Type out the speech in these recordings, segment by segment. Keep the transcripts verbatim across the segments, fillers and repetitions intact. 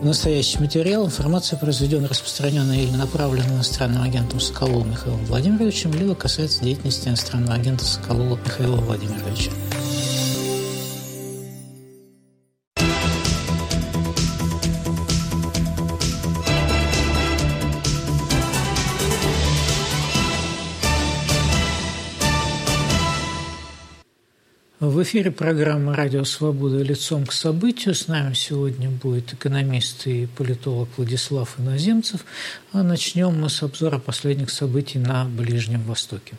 Настоящий материал, информация, произведенная, распространенная или направленная иностранным агентом Соколовым Михаилом Владимировичем, либо касается деятельности иностранного агента Соколова Михаила Владимировича. В эфире программа «Радио Свобода. Лицом к событию». С нами сегодня будет экономист и политолог Владислав Иноземцев. А начнем мы с обзора последних событий на Ближнем Востоке.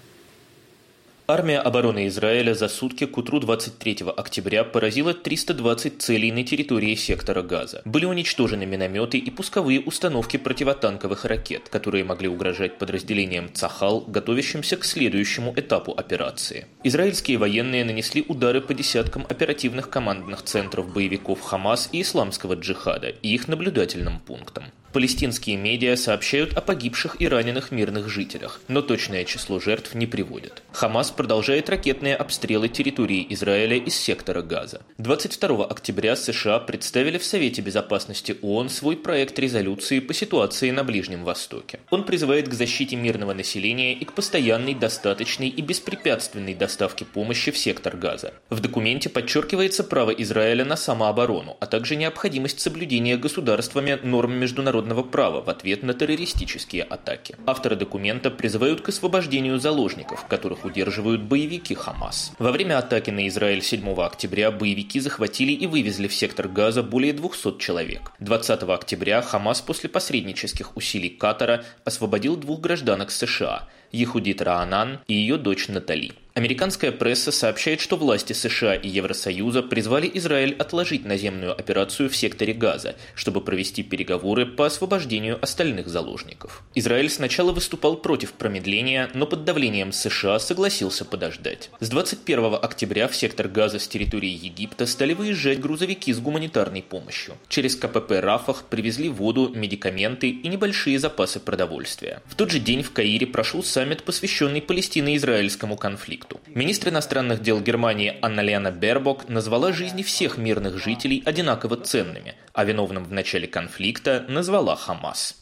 Армия обороны Израиля за сутки к утру двадцать третьего октября поразила триста двадцать целей на территории сектора Газа. Были уничтожены минометы и пусковые установки противотанковых ракет, которые могли угрожать подразделениям Цахал, готовящимся к следующему этапу операции. Израильские военные нанесли удары по десяткам оперативных командных центров боевиков Хамас и Исламского джихада и их наблюдательным пунктам. Палестинские медиа сообщают о погибших и раненых мирных жителях, но точное число жертв не приводят. Хамас продолжает ракетные обстрелы территории Израиля из сектора Газа. двадцать второго октября США представили в Совете Безопасности ООН свой проект резолюции по ситуации на Ближнем Востоке. Он призывает к защите мирного населения и к постоянной, достаточной и беспрепятственной доставке помощи в сектор Газа. В документе подчеркивается право Израиля на самооборону, а также необходимость соблюдения государствами норм международного права в ответ на террористические атаки. Авторы документа призывают к освобождению заложников, которых удерживают боевики Хамас. Во время атаки на Израиль седьмого октября боевики захватили и вывезли в сектор Газа более двухсот человек. двадцатого октября Хамас после посреднических усилий Катара освободил двух гражданок США – Ехудит Раанан и ее дочь Натали. Американская пресса сообщает, что власти США и Евросоюза призвали Израиль отложить наземную операцию в секторе Газа, чтобы провести переговоры по освобождению остальных заложников. Израиль сначала выступал против промедления, но под давлением США согласился подождать. С двадцать первого октября в сектор Газа с территории Египта стали выезжать грузовики с гуманитарной помощью. Через КПП Рафах привезли воду, медикаменты и небольшие запасы продовольствия. В тот же день в Каире прошел саммит, посвященный палестино-израильскому конфликту. Министр иностранных дел Германии Анна-Лена Бербок назвала жизни всех мирных жителей одинаково ценными, а виновным в начале конфликта назвала Хамас.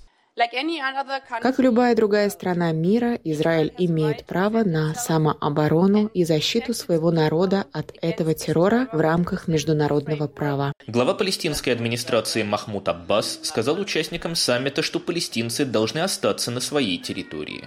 Как и любая другая страна мира, Израиль имеет право на самооборону и защиту своего народа от этого террора в рамках международного права. Глава палестинской администрации Махмуд Аббас сказал участникам саммита, что палестинцы должны остаться на своей территории.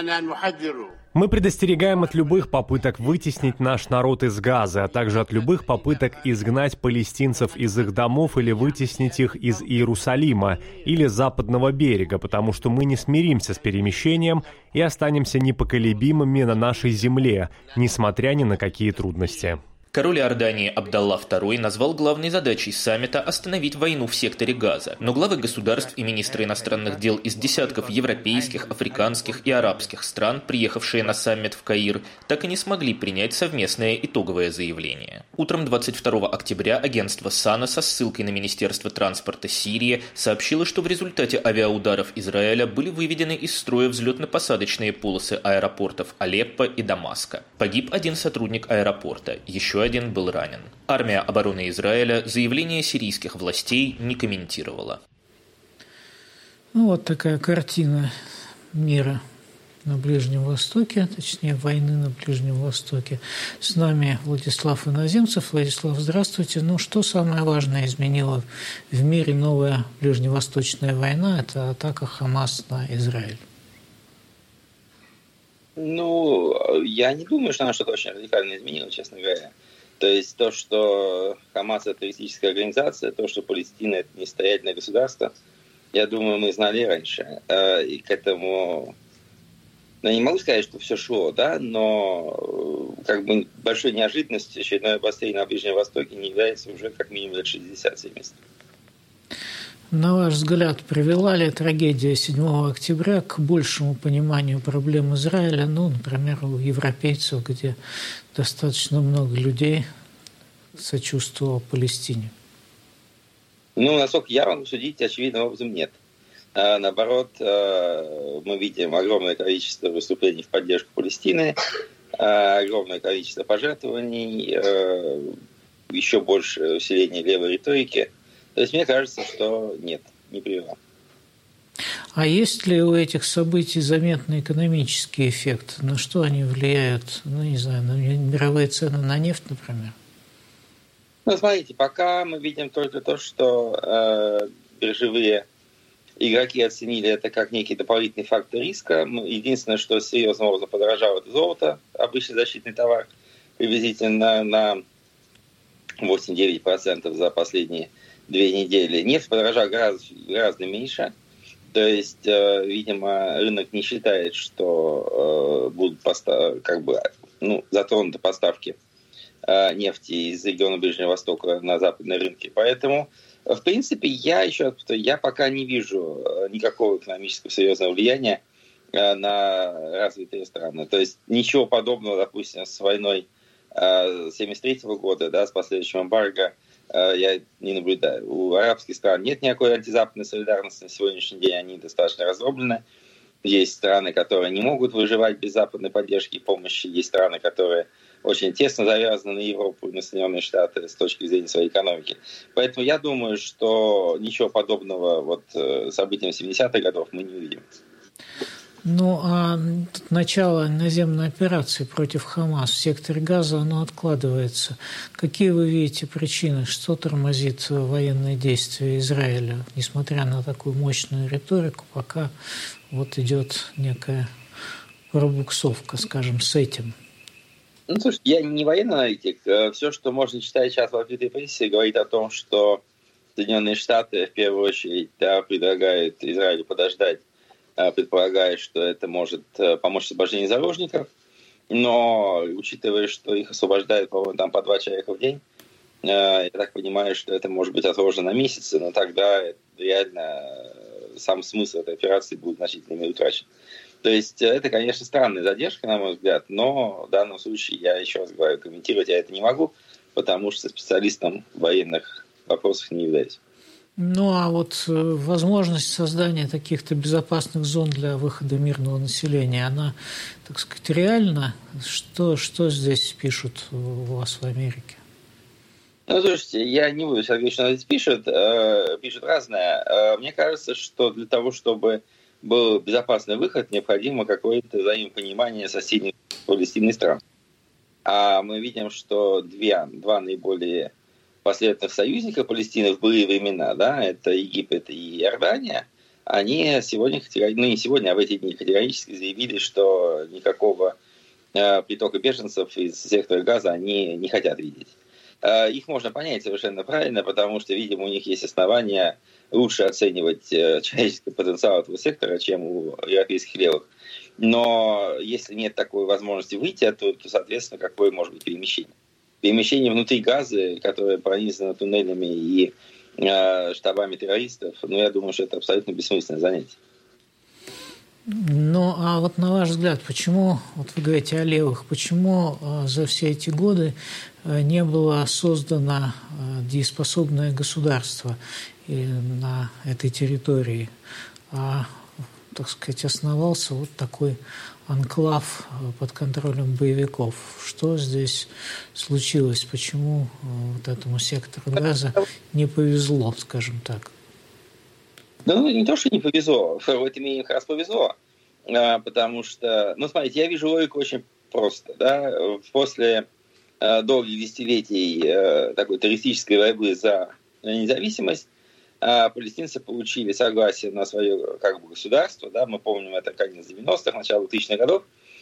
Мы предостерегаем от любых попыток вытеснить наш народ из Газы, а также от любых попыток изгнать палестинцев из их домов или вытеснить их из Иерусалима или Западного берега, потому что мы не смиримся с перемещением и останемся непоколебимыми на нашей земле, несмотря ни на какие трудности. Король Иордании Абдалла второй назвал главной задачей саммита остановить войну в секторе Газа, но главы государств и министры иностранных дел из десятков европейских, африканских и арабских стран, приехавшие на саммит в Каир, так и не смогли принять совместное итоговое заявление. Утром двадцать второго октября агентство САНА со ссылкой на Министерство транспорта Сирии сообщило, что в результате авиаударов Израиля были выведены из строя взлетно-посадочные полосы аэропортов Алеппо и Дамаска. Погиб один сотрудник аэропорта, еще один был ранен. Армия обороны Израиля заявление сирийских властей не комментировала. Ну, вот такая картина мира на Ближнем Востоке, точнее войны на Ближнем Востоке. С нами Владислав Иноземцев. Владислав, здравствуйте. Ну, что самое важное изменило в мире новая ближневосточная война? Это атака Хамас на Израиль. Ну, я не думаю, что она что-то очень радикально изменила, честно говоря. То есть то, что Хамас – это террористическая организация, то, что Палестина – это несостоятельное государство, я думаю, мы знали раньше. И к этому... Ну, я не могу сказать, что все шло, да, но как бы большой неожиданностью очередное обострение на Ближнем Востоке не является уже как минимум лет шестьдесят-семьдесят. На ваш взгляд, привела ли трагедия седьмого октября к большему пониманию проблем Израиля, ну, например, у европейцев, где достаточно много людей сочувствовало Палестине? Ну, насколько я могу судить, очевидным образом нет. А, наоборот, мы видим огромное количество выступлений в поддержку Палестины, огромное количество пожертвований, еще больше усиления левой риторики. То есть мне кажется, что нет, не привела. А есть ли у этих событий заметный экономический эффект? На что они влияют, ну, не знаю, на мировые цены на нефть, например? Ну, смотрите, пока мы видим только то, что э, биржевые игроки оценили это как некий дополнительный фактор риска. Единственное, что серьезным образом подорожало, это золото, обычный защитный товар, приблизительно на восемь-девять процентов за последние две недели. Нефть подорожала гораздо, гораздо меньше. То есть, э, видимо, рынок не считает, что э, будут постав... как бы, ну, затронуты поставки э, нефти из региона Ближнего Востока на западные рынки. Поэтому, в принципе, я еще я пока не вижу никакого экономического серьезного влияния э, на развитые страны. То есть ничего подобного, допустим, с войной э, семьдесят третьего года, да, с последующим эмбарго, я не наблюдаю. У арабских стран нет никакой антизападной солидарности. На сегодняшний день они достаточно раздроблены. Есть страны, которые не могут выживать без западной поддержки и помощи. Есть страны, которые очень тесно завязаны на Европу и на Соединенные Штаты с точки зрения своей экономики. Поэтому я думаю, что ничего подобного вот событиям семидесятых годов мы не увидим. Ну, а начало наземной операции против Хамас в секторе Газа, оно откладывается. Какие вы видите причины, что тормозит военные действия Израиля, несмотря на такую мощную риторику, пока вот идет некая пробуксовка, скажем, с этим? Ну, слушай, я не военный аналитик. Все, что можно читать сейчас в открытой прессе, говорит о том, что Соединенные Штаты в первую очередь да, предлагают Израилю подождать, предполагая, что это может помочь освобождению заложников, но учитывая, что их освобождают, по-моему, там по два человека в день, я так понимаю, что это может быть отложено на месяцы, но тогда реально сам смысл этой операции будет значительно утрачен. То есть это, конечно, странная задержка, на мой взгляд, но в данном случае, я еще раз говорю, комментировать я это не могу, потому что специалистом в военных вопросах не являюсь. Ну, а вот возможность создания таких-то безопасных зон для выхода мирного населения, она, так сказать, реальна? Что, что здесь пишут у вас в Америке? Ну, слушайте, я не буду сейчас говорить, что здесь пишут. Э, пишут разное. Э, мне кажется, что для того, чтобы был безопасный выход, необходимо какое-то взаимопонимание соседних палестинских стран. А мы видим, что две, два наиболее последовательных союзников Палестины в былые времена, да, это Египет и Иордания, они сегодня, ну не сегодня, а в эти дни категорически заявили, что никакого э, притока беженцев из сектора Газа они не хотят видеть. Э, их можно понять совершенно правильно, потому что, видимо, у них есть основания лучше оценивать э, человеческий потенциал этого сектора, чем у европейских левых. Но если нет такой возможности выйти оттуда, то, соответственно, какое может быть перемещение? Перемещение внутри Газы, которое пронизано туннелями и э, штабами террористов, ну, я думаю, что это абсолютно бессмысленное занятие. Ну, а вот на ваш взгляд, почему, вот вы говорите о левых, почему э, за все эти годы э, не было создано э, дееспособное государство э, на этой территории, а, так сказать, основался вот такой анклав под контролем боевиков? Что здесь случилось? Почему вот этому сектору Газа не повезло, скажем так? Да, ну, не то, что не повезло. В этом мне как раз повезло. Потому что, ну, смотрите, я вижу логику очень просто. Да? После долгих десятилетий такой террористической борьбы за независимость палестинцы получили согласие на свое как бы, государство. Да? Мы помним это конец девяностых, начало двухтысячных годов.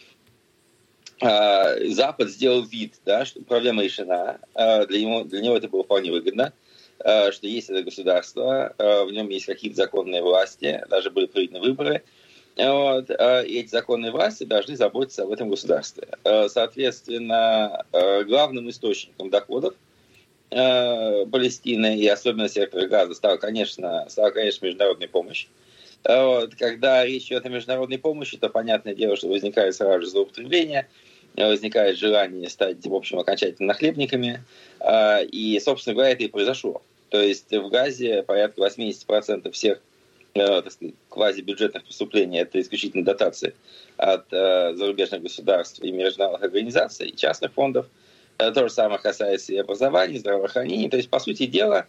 Запад сделал вид, да, что проблема решена. Для него, для него это было вполне выгодно, что есть это государство, в нем есть какие-то законные власти, даже были проведены выборы. Вот, и эти законные власти должны заботиться об этом государстве. Соответственно, главным источником доходов Палестины и особенно сектора Газа стала, конечно, стала, конечно, международная помощь. Вот, когда речь идет о международной помощи, то понятное дело, что возникает сразу же злоупотребление, возникает желание стать, в общем, окончательно нахлебниками. И, собственно говоря, это и произошло. То есть в Газе порядка восемьдесят процентов всех, так сказать, квазибюджетных поступлений это исключительно дотации от зарубежных государств и международных организаций, и частных фондов. То же самое касается и образования, и здравоохранения. То есть, по сути дела,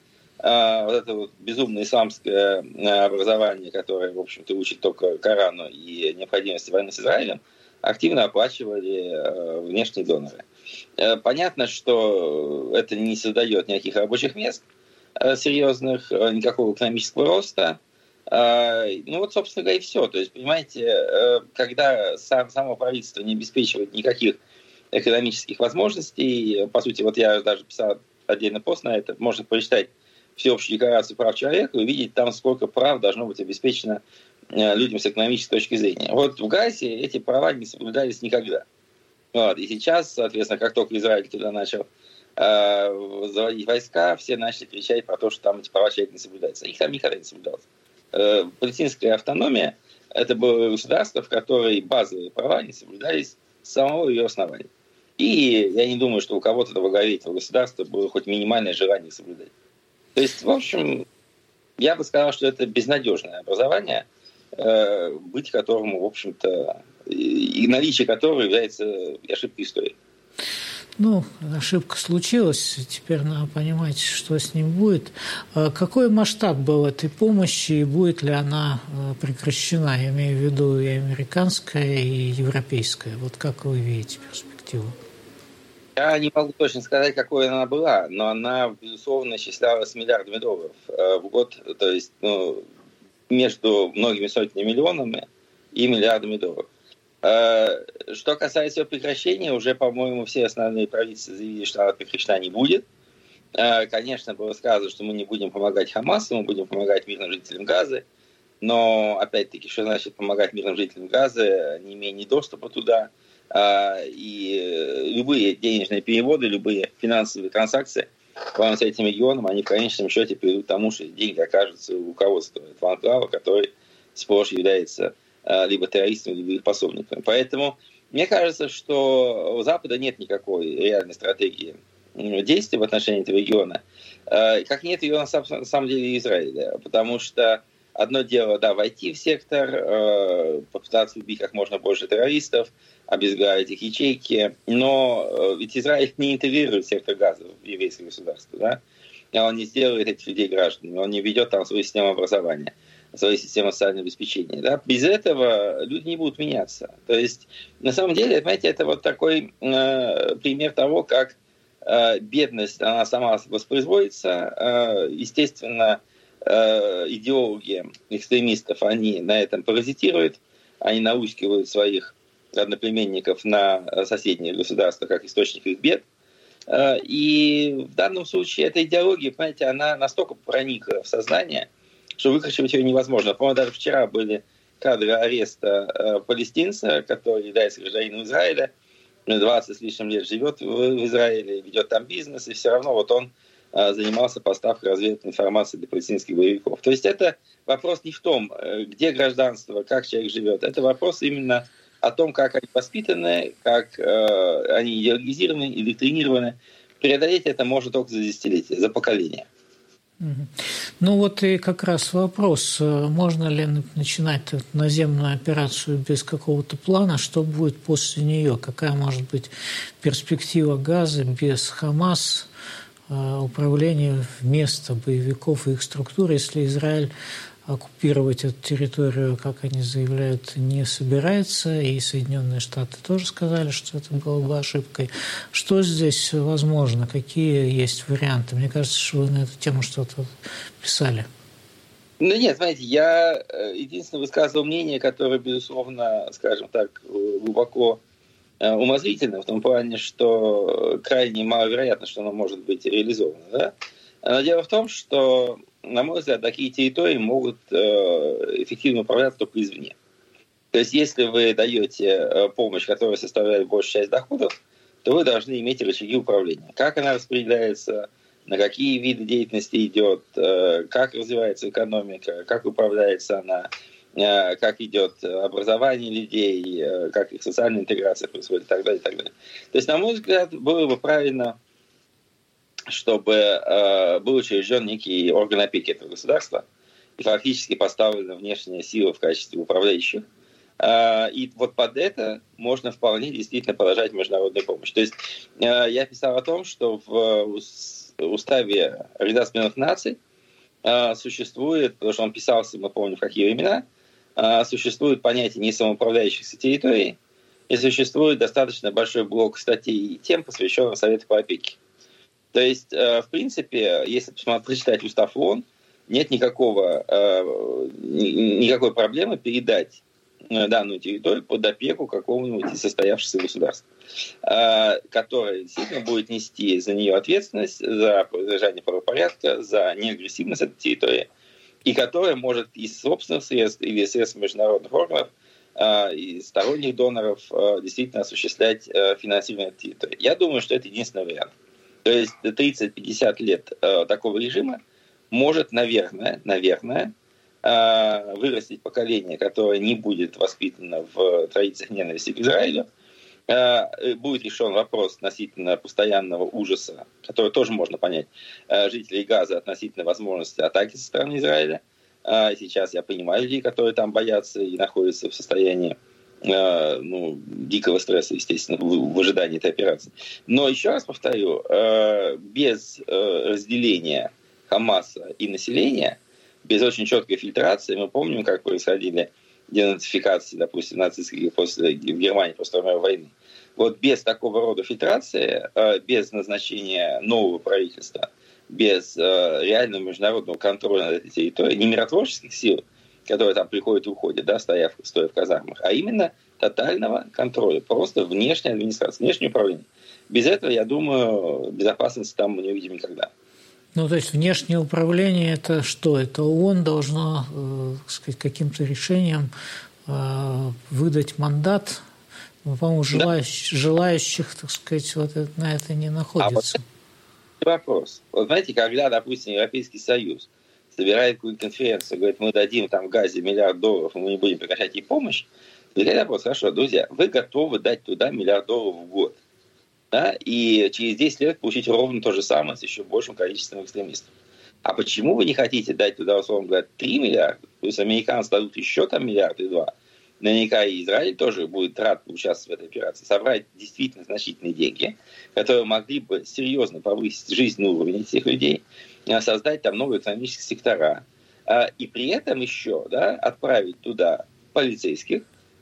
вот это вот безумное исламское образование, которое, в общем-то, учит только Корану и необходимости войны с Израилем, активно оплачивали внешние доноры. Понятно, что это не создает никаких рабочих мест серьезных, никакого экономического роста. Ну вот, собственно говоря, и все. То есть, понимаете, когда сам, само правительство не обеспечивает никаких экономических возможностей, по сути, вот я даже писал отдельный пост на это, можно прочитать Всеобщую декларацию прав человека и увидеть там, сколько прав должно быть обеспечено людям с экономической точки зрения. Вот в Газе эти права не соблюдались никогда. Вот. И сейчас, соответственно, как только Израиль туда начал э, заводить войска, все начали кричать про то, что там эти права человека не соблюдаются. Их там никогда не соблюдалось. Э, палестинская автономия – это было государство, в которой базовые права не соблюдались с самого ее основания. И я не думаю, что у кого-то во главе этого государства было хоть минимальное желание соблюдать. То есть, в общем, я бы сказал, что это безнадежное образование, э, быть которому, в общем-то, и наличие которого является ошибкой истории. Ну, ошибка случилась, теперь надо понимать, что с ним будет. Какой масштаб был этой помощи и будет ли она прекращена? Я имею в виду и американская, и европейская. Вот как вы видите перспективу? Я не могу точно сказать, какой она была, но она, безусловно, исчислялась миллиардами долларов в год, то есть ну, между многими сотнями миллионами и миллиардами долларов. Что касается ее прекращения, уже, по-моему, все основные правительства заявили, что она прекращена не будет. Конечно, было сказано, что мы не будем помогать Хамасу, мы будем помогать мирным жителям Газы. Но, опять-таки, что значит помогать мирным жителям Газы, не имея ни доступа туда, и любые денежные переводы, любые финансовые транзакции с этим регионом, они в конечном счете приведут к тому, что деньги окажутся у руководства этого анклава, который сплошь является либо террористами, либо их пособниками. Поэтому мне кажется, что у Запада нет никакой реальной стратегии действий в отношении этого региона, как нет ее на самом деле Израиля, потому что одно дело, да, войти в сектор, попытаться убить как можно больше террористов, обезглавить их ячейки, но ведь Израиль не интегрирует сектор Газа в еврейское государство, да? Он не сделает этих людей гражданами, он не ведет там свою систему образования, свою систему социального обеспечения. Да? Без этого люди не будут меняться. То есть, на самом деле, понимаете, это вот такой э, пример того, как э, бедность, она сама воспроизводится. Э, естественно, э, идеологи экстремистов, они на этом паразитируют, они наускивают своих одноплеменников на соседние государства как источник их бед. Э, и в данном случае эта идеология, понимаете, она настолько проникла в сознание, что выкручивать ее невозможно. По-моему, даже вчера были кадры ареста э, палестинца, который является гражданином Израиля, двадцать с лишним лет живет в, в Израиле, ведет там бизнес, и все равно вот он э, занимался поставкой разведывательной информации для палестинских боевиков. То есть это вопрос не в том, где гражданство, как человек живет, это вопрос именно о том, как они воспитаны, как э, они идеологизированы, индоктринированы. Преодолеть это можно только за десятилетия, за поколения. Ну вот и как раз вопрос, можно ли начинать наземную операцию без какого-то плана, что будет после нее, какая может быть перспектива Газы без Хамас, управления вместо боевиков и их структур, если Израиль оккупировать эту территорию, как они заявляют, не собирается, и Соединенные Штаты тоже сказали, что это было бы ошибкой. Что здесь возможно? Какие есть варианты? Мне кажется, что вы на эту тему что-то писали. Ну нет, знаете, я единственное высказывал мнение, которое, безусловно, скажем так, глубоко умозрительно, в том плане, что крайне маловероятно, что оно может быть реализовано. Да? Но дело в том, что, на мой взгляд, такие территории могут эффективно управляться только извне. То есть, если вы даете помощь, которая составляет большую часть доходов, то вы должны иметь рычаги управления. Как она распределяется, на какие виды деятельности идет, как развивается экономика, как управляется она, как идет образование людей, как их социальная интеграция происходит и так далее, и так далее. То есть, на мой взгляд, было бы правильно, чтобы э, был учрежден некий орган опеки этого государства и фактически поставлена внешняя сила в качестве управляющих. Э, и вот под это можно вполне действительно продолжать международную помощь. То есть э, я писал о том, что в уставе Организации Объединенных Наций существует, потому что он писался, мы помним, в какие времена, существует понятие несамоуправляющихся территорий, и существует достаточно большой блок статей и тем, посвященных Совету по опеке. То есть, в принципе, если прочитать устав ООН, нет никакого, никакой проблемы передать данную территорию под опеку какого-нибудь из состоявшихся государств, которое действительно будет нести за нее ответственность, за поддержание правопорядка, за неагрессивность этой территории, и которое может из собственных средств или средств международных органов и сторонних доноров действительно осуществлять финансирование этой территории. Я думаю, что это единственный вариант. То есть тридцать-пятьдесят лет такого режима может, наверное, наверное, вырастить поколение, которое не будет воспитано в традициях ненависти к Израилю. Будет решен вопрос относительно постоянного ужаса, который тоже можно понять, жителей Газа относительно возможности атаки со стороны Израиля. Сейчас я понимаю людей, которые там боятся и находятся в состоянии ну, дикого стресса, естественно, в, в ожидании этой операции. Но еще раз повторю, без разделения Хамаса и населения, без очень четкой фильтрации, мы помним, как происходили денацификации, допустим, нацистских после в Германии после Второй мировой войны. Вот без такого рода фильтрации, без назначения нового правительства, без реального международного контроля над этой территорией, не миротворческих сил, которые там приходят и уходят, да, стоя, стоя в казармах, а именно тотального контроля, просто внешней администрации, внешнее управление. Без этого, я думаю, безопасности там мы не увидим никогда. Ну, то есть внешнее управление – это что? Это ООН должно, э, так сказать, каким-то решением э, выдать мандат. Ну, по-моему, желающих, да. желающих, так сказать, вот это, на это не находится. А вот вопрос. Вот знаете, когда, допустим, Европейский Союз собирает какую-то конференцию, говорит, мы дадим там в Газе миллиард долларов, и мы не будем прекращать ей помощь, возникает вопрос, хорошо, друзья, вы готовы дать туда миллиард долларов в год? Да, и через десять лет получить ровно то же самое с еще большим количеством экстремистов. А почему вы не хотите дать туда, условно говоря, три миллиарда, плюс американцы дадут еще там миллиард и два, наверняка и Израиль тоже будет рад участвовать в этой операции, собрать действительно значительные деньги, которые могли бы серьезно повысить жизненный уровень этих людей, создать там новые экономические сектора, и при этом еще, да, отправить туда полицейских,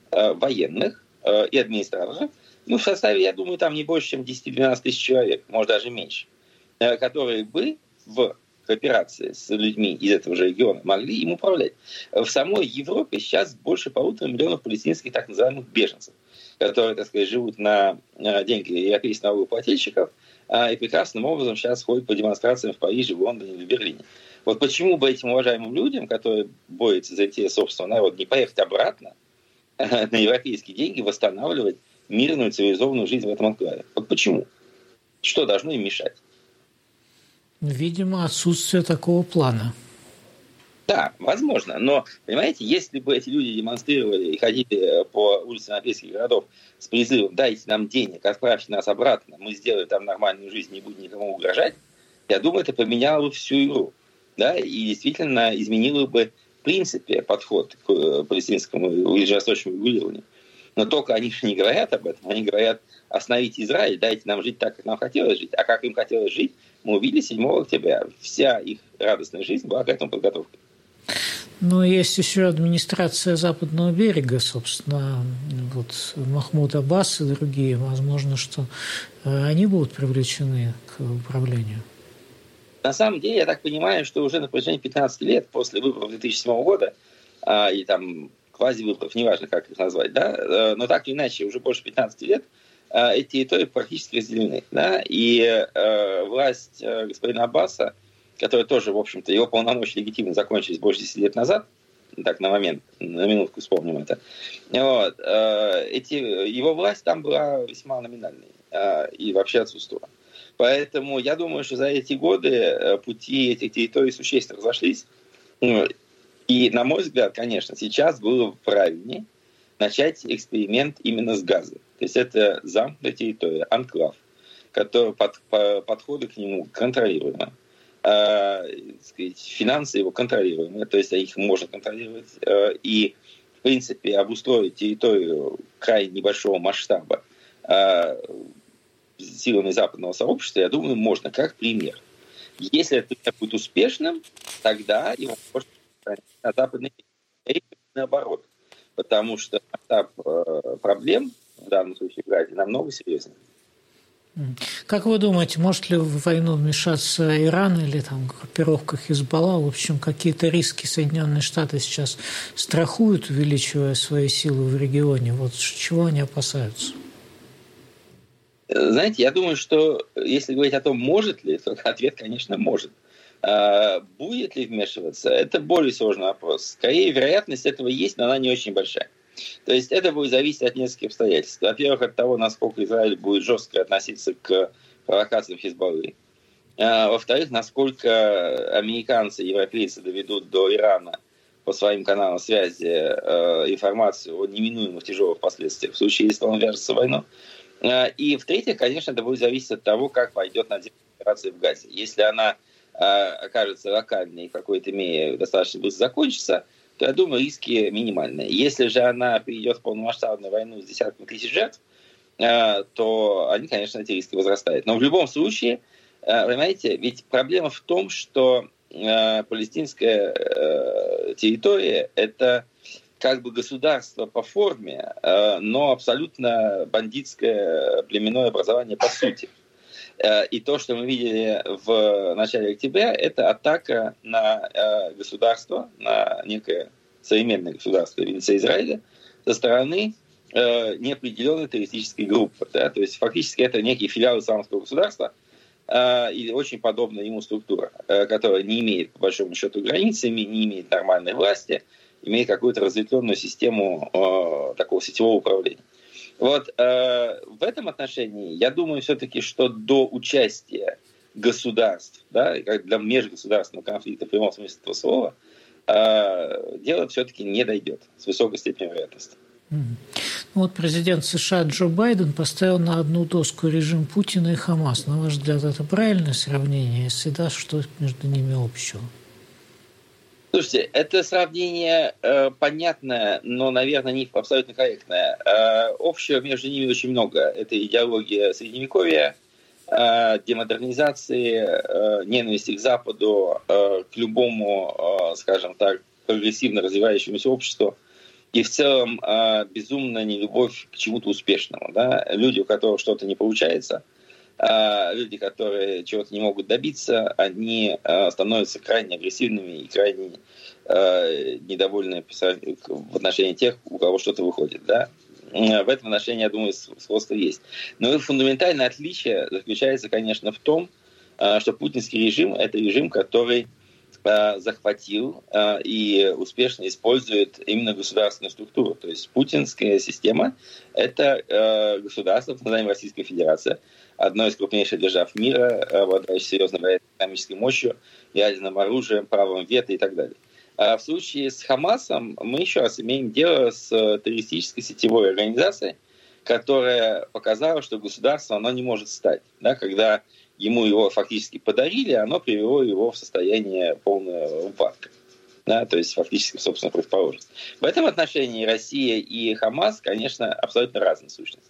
военных и администраторов, ну, в составе, я думаю, там не больше, чем десять-двенадцать тысяч человек, может, даже меньше, которые бы в кооперации с людьми из этого же региона могли им управлять. В самой Европе сейчас больше полутора миллионов палестинских так называемых беженцев, которые, так сказать, живут на деньги европейских налогоплательщиков и прекрасным образом сейчас ходят по демонстрациям в Париже, в Лондоне, в Берлине. Вот почему бы этим уважаемым людям, которые борются за интересы собственного народа, не поехать обратно на европейские деньги, восстанавливать мирную цивилизованную жизнь в этом анклаве? Вот почему? Что должно им мешать? Видимо, отсутствие такого плана. Да, возможно. Но, понимаете, если бы эти люди демонстрировали и ходили по улицам европейских городов с призывом «дайте нам денег, отправьте нас обратно, мы сделаем там нормальную жизнь, не будем никому угрожать», я думаю, это поменяло бы всю игру. Да, и действительно изменило бы в принципе подход к палестинскому и ближневосточному регулированию. Но только они же не говорят об этом. Они говорят, остановите Израиль, дайте нам жить так, как нам хотелось жить. А как им хотелось жить, мы увидели седьмого октября. Вся их радостная жизнь была к этому подготовкой. Но есть еще администрация Западного берега, собственно, вот Махмуд Аббас и другие. Возможно, что они будут привлечены к управлению. На самом деле, я так понимаю, что уже на протяжении пятнадцати лет после выборов две тысячи седьмого года а, и там квазивыборов, неважно, как их назвать, да, но так или иначе, уже больше пятнадцати лет а, эти территории практически разделены. Да, и а, власть а, господина Аббаса, которая тоже, в общем-то, его полномочия легитимно закончились больше десяти лет назад, так, на момент, на минутку вспомним это, вот, а, эти, его власть там была весьма номинальной а, и вообще отсутствовала. Поэтому я думаю, что за эти годы пути этих территорий существенно разошлись. И, на мой взгляд, конечно, сейчас было бы правильнее начать эксперимент именно с Газы. То есть это замкнутая территория, анклав, который под, по, подходы к нему контролируемы. Э, сказать, финансы его контролируемы, то есть их можно контролировать. Э, и, в принципе, обустроить территорию крайне небольшого масштаба э, силами западного сообщества, я думаю, можно, как пример. Если это будет успешным, тогда его можно на западный мир, наоборот. Потому что масштаб э, проблем в данном случае в Газе намного серьезнее. Как вы думаете, может ли в войну вмешаться Иран или там группировка Хизбалла? В общем, какие-то риски Соединенные Штаты сейчас страхуют, увеличивая свои силы в регионе? Вот чего они опасаются? Знаете, я думаю, что если говорить о том, может ли, то ответ, конечно, может. А будет ли вмешиваться, это более сложный вопрос. Скорее, вероятность этого есть, но она не очень большая. То есть это будет зависеть от нескольких обстоятельств. Во-первых, от того, насколько Израиль будет жестко относиться к провокациям Хизбаллы. А, во-вторых, насколько американцы и европейцы доведут до Ирана по своим каналам связи э, информацию о неминуемых тяжелых последствиях в случае, если он ввяжется в войну. А, и в-третьих, конечно, это будет зависеть от того, как пойдет надземная операция в Газе. Если она э, окажется локальной и в какой-то мере достаточно быстро закончится, то, я думаю, риски минимальные. Если же она перейдет в полномасштабную войну с десятками тысяч жертв, то они, конечно, эти риски возрастают. Но в любом случае, понимаете, ведь проблема в том, что палестинская территория – это как бы государство по форме, но абсолютно бандитское племенное образование по сути. И то, что мы видели в начале октября, это атака на государство, на некое современное государство в лице Израиля со стороны неопределенной террористической группы. Да? То есть фактически это некий филиал исламского государства или очень подобная ему структура, которая не имеет, по большому счету, границы, не имеет нормальной власти, имеет какую-то разветвленную систему такого сетевого управления. Вот э, в этом отношении я думаю все-таки, что до участия государств, да, как для межгосударственного конфликта в прямом смысле этого слова, э, дело все-таки не дойдет с высокой степенью вероятности. Mm-hmm. Вот президент США Джо Байден поставил на одну доску режим Путина и Хамас. На ваш взгляд, это правильное сравнение? Если да, что между ними общего? Слушайте, это сравнение э, понятное, но, наверное, не абсолютно корректное. Э, общего между ними очень много. Это идеология Средневековья, э, демодернизации, э, ненависти к Западу, э, к любому, э, скажем так, прогрессивно развивающемуся обществу. И в целом э, безумная нелюбовь к чему-то успешному. Да? Люди, у которых что-то не получается, люди, которые чего-то не могут добиться, они становятся крайне агрессивными и крайне недовольны в отношении тех, у кого что-то выходит. Да? В этом отношении, я думаю, сходство есть. Но фундаментальное отличие заключается, конечно, в том, что путинский режим – это режим, который захватил и успешно использует именно государственную структуру. То есть путинская система – это государство, назовем Российская Федерация, одной из крупнейших держав мира, обладающей серьезной экономической мощью, ядерным оружием, правом вето и так далее. А в случае с Хамасом мы еще раз имеем дело с террористической сетевой организацией, которая показала, что государство оно не может стать. Да, когда ему его фактически подарили, оно привело его в состояние полного упадка. Да, то есть фактически, собственно, противоположность. В этом отношении Россия и Хамас, конечно, абсолютно разные сущности.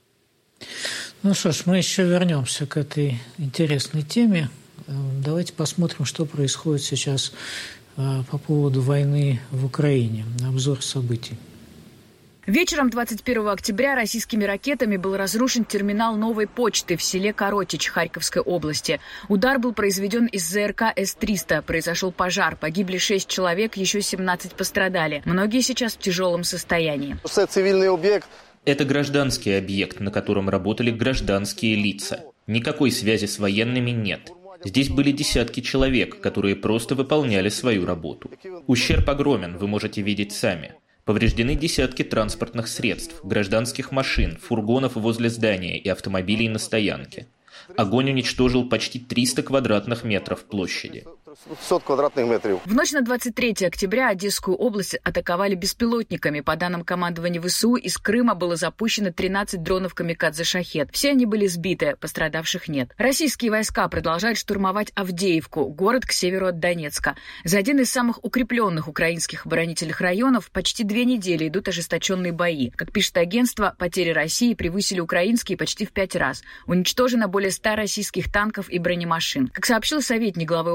Ну что ж, мы еще вернемся к этой интересной теме. Давайте посмотрим, что происходит сейчас по поводу войны в Украине. Обзор событий. Вечером двадцать первого октября российскими ракетами был разрушен терминал новой почты в селе Коротич Харьковской области. Удар был произведен из ЗРК С триста. Произошел пожар. Погибли шесть человек, еще семнадцать пострадали. Многие сейчас в тяжелом состоянии. Это цивильный объект. Это гражданский объект, на котором работали гражданские лица. Никакой связи с военными нет. Здесь были десятки человек, которые просто выполняли свою работу. Ущерб огромен, вы можете видеть сами. Повреждены десятки транспортных средств, гражданских машин, фургонов возле здания и автомобилей на стоянке. Огонь уничтожил почти триста квадратных метров площади. пятьсот квадратных метров. В ночь на двадцать третье октября Одесскую область атаковали беспилотниками. По данным командования ВСУ, из Крыма было запущено тринадцать дронов «Камикадзе Шахед». Все они были сбиты, пострадавших нет. Российские войска продолжают штурмовать Авдеевку, город к северу от Донецка. За один из самых укрепленных украинских оборонительных районов почти две недели идут ожесточенные бои. Как пишет агентство, потери России превысили украинские почти в пять раз. Уничтожено более ста российских танков и бронемашин. Как сообщил советник главы офиса президента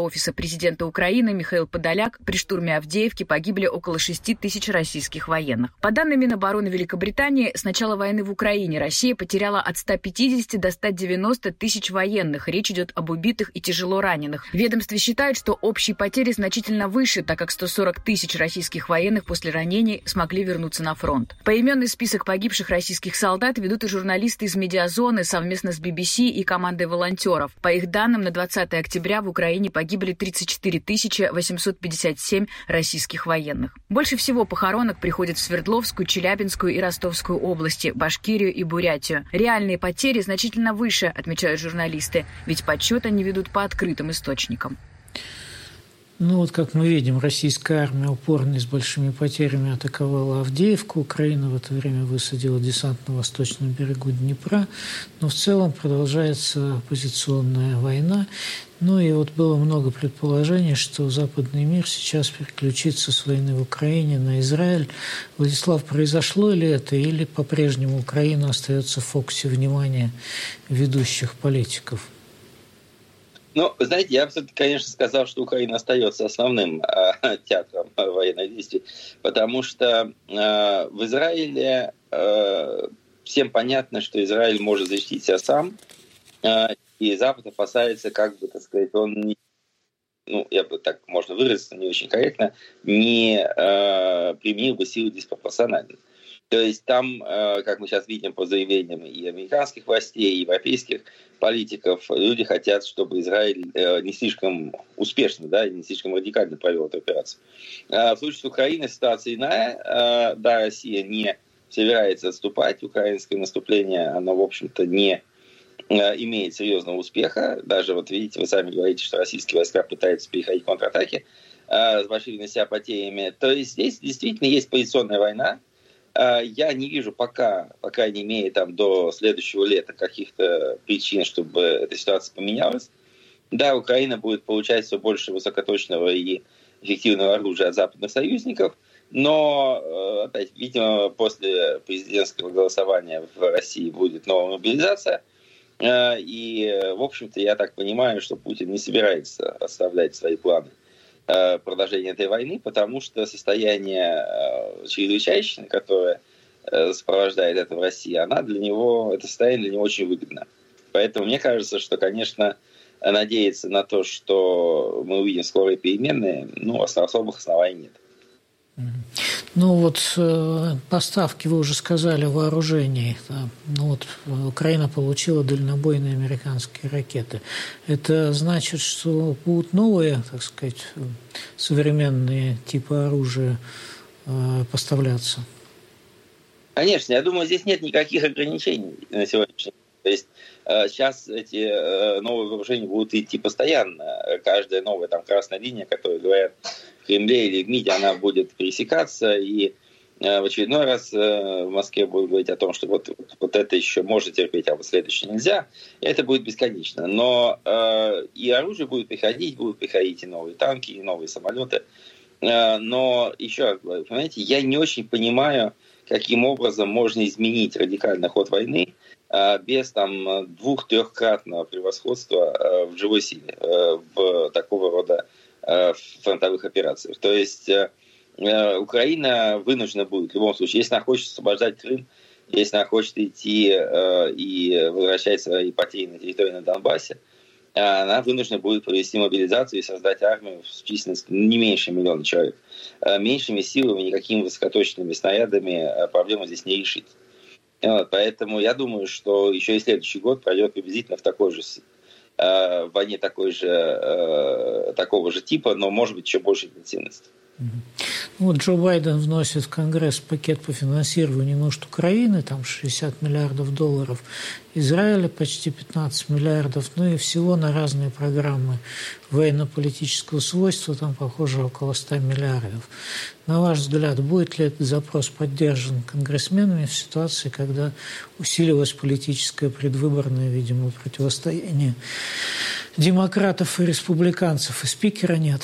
президента Украины Михаил Подоляк, при штурме Авдеевки погибли около шести тысяч российских военных. По данным Минобороны Великобритании, с начала войны в Украине Россия потеряла от ста пятидесяти до ста девяноста тысяч военных. Речь идет об убитых и тяжело раненых. В ведомстве считают, что общие потери значительно выше, так как сто сорок тысяч российских военных после ранений смогли вернуться на фронт. Поименный список погибших российских солдат ведут и журналисты из «Медиазоны» совместно с би би си и командой волонтеров. По их данным, на двадцатое октября в Украине погибли тридцать четыре тысячи восемьсот пятьдесят семь российских военных. Больше всего похоронок приходят в Свердловскую, Челябинскую и Ростовскую области, Башкирию и Бурятию. Реальные потери значительно выше, отмечают журналисты, ведь подсчет они ведут по открытым источникам. Ну вот, как мы видим, российская армия упорно и с большими потерями атаковала Авдеевку. Украина в это время высадила десант на восточном берегу Днепра. Но в целом продолжается оппозиционная война. Ну и вот было много предположений, что западный мир сейчас переключится с войны в Украине на Израиль. Владислав, произошло ли это или по-прежнему Украина остается в фокусе внимания ведущих политиков? Ну, знаете, я бы, конечно, сказал, что Украина остается основным э, театром военных действий, потому что э, в Израиле э, всем понятно, что Израиль может защитить себя сам, э, и Запад опасается, как бы, так сказать, он не, ну, я бы так можно выразиться, не очень корректно, не э, применил бы силы диспропорционально. То есть там, как мы сейчас видим по заявлениям и американских властей, и европейских политиков, люди хотят, чтобы Израиль не слишком успешно, да, не слишком радикально провел эту операцию. В случае с Украиной ситуация иная. Да, Россия не собирается отступать. Украинское наступление, оно, в общем-то, не имеет серьезного успеха. Даже, вот видите, вы сами говорите, что российские войска пытаются переходить в контратаки с большими на себя потерями. То есть здесь действительно есть позиционная война. Я не вижу пока, по крайней мере, там, до следующего лета каких-то причин, чтобы эта ситуация поменялась. Да, Украина будет получать все больше высокоточного и эффективного оружия от западных союзников, но, опять, видимо, после президентского голосования в России будет новая мобилизация. И, в общем-то, я так понимаю, что Путин не собирается оставлять свои планы продолжение этой войны, потому что состояние чрезвычайщины, которое сопровождает это в России, она для него, это состояние для него очень выгодно. Поэтому мне кажется, что, конечно, надеяться на то, что мы увидим скорые перемены, ну, особых оснований нет. Ну вот поставки, вы уже сказали, вооружений. Да. Ну вот Украина получила дальнобойные американские ракеты. Это значит, что будут новые, так сказать, современные типы оружия поставляться? Конечно, я думаю, здесь нет никаких ограничений на сегодняшний день. То есть сейчас эти новые вооружения будут идти постоянно. Каждая новая там красная линия, которую говорят в Кремле или в МИДе, она будет пересекаться. И в очередной раз в Москве будут говорить о том, что вот, вот это еще можно терпеть, а вот следующее нельзя. И это будет бесконечно. Но и оружие будет приходить, будут приходить и новые танки, и новые самолеты. Но еще раз говорю, понимаете, я не очень понимаю, каким образом можно изменить радикальный ход войны без там двух-трехкратного превосходства в живой силе в такого рода фронтовых операциях. То есть Украина вынуждена будет в любом случае, если она хочет освобождать Крым, если она хочет идти и возвращать свои потери на территории на Донбассе, она вынуждена будет провести мобилизацию и создать армию с численностью не меньше миллиона человек. Меньшими силами, никакими высокоточными снарядами проблему здесь не решить. Вот, поэтому я думаю, что еще и следующий год пройдет приблизительно в такой же э, войне такой же, э, такого же типа, но, может быть, еще большей интенсивности. Вот Джо Байден вносит в Конгресс пакет по финансированию нужд Украины, там шестьдесят миллиардов долларов, Израиля почти пятнадцать миллиардов, ну и всего на разные программы военно-политического свойства, там, похоже, около ста миллиардов. На ваш взгляд, будет ли этот запрос поддержан конгрессменами в ситуации, когда усилилось политическое предвыборное, видимо, противостояние демократов и республиканцев, и спикера нет?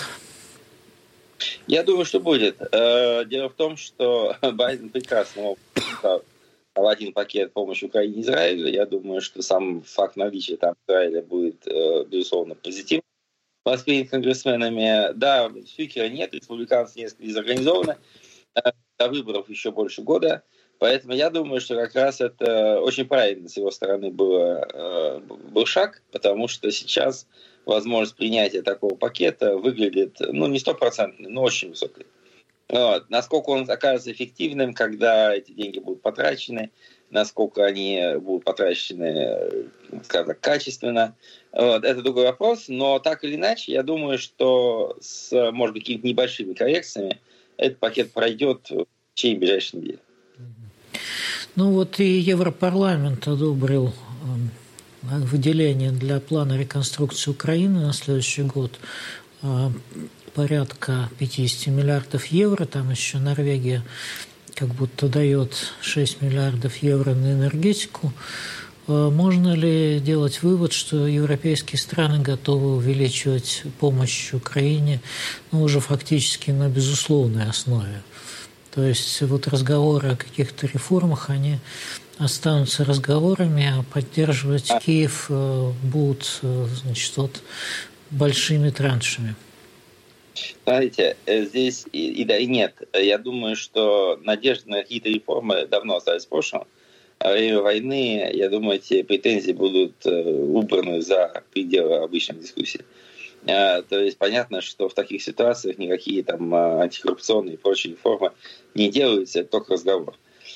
Я думаю, что будет. Дело в том, что Байден прекрасно в один пакет помощи Украине и Израилю. Я думаю, что сам факт наличия там Израиля будет, безусловно, позитивным. воспринят конгрессменами. Да, спикера нет, республиканцы несколько дезорганизованы. До выборов еще больше года. Поэтому я думаю, что как раз это очень правильно с его стороны было, был шаг, потому что сейчас возможность принятия такого пакета выглядит, ну, не стопроцентной, но очень высокой. Вот. Насколько он окажется эффективным, когда эти деньги будут потрачены, насколько они будут потрачены, скажем так, качественно, вот, это другой вопрос. Но так или иначе, я думаю, что с, может быть, какими-то небольшими коррекциями этот пакет пройдет в течение ближайшей недели. Ну вот и Европарламент одобрил выделение для плана реконструкции Украины на следующий год порядка пятьдесят миллиардов евро. Там еще Норвегия как будто дает шесть миллиардов евро на энергетику. Можно ли делать вывод, что европейские страны готовы увеличивать помощь Украине, ну, уже фактически на безусловной основе? То есть вот разговоры о каких-то реформах, они останутся разговорами, а поддерживать Киев будут, значит, вот большими траншами. Знаете, здесь и, и да, и нет. Я думаю, что надежды на какие-то реформы давно остались в прошлом. Во время войны, я думаю, эти претензии будут убраны за пределы обычных дискуссий. То есть понятно, что в таких ситуациях никакие там антикоррупционные и прочие реформы не делаются, это только разговор.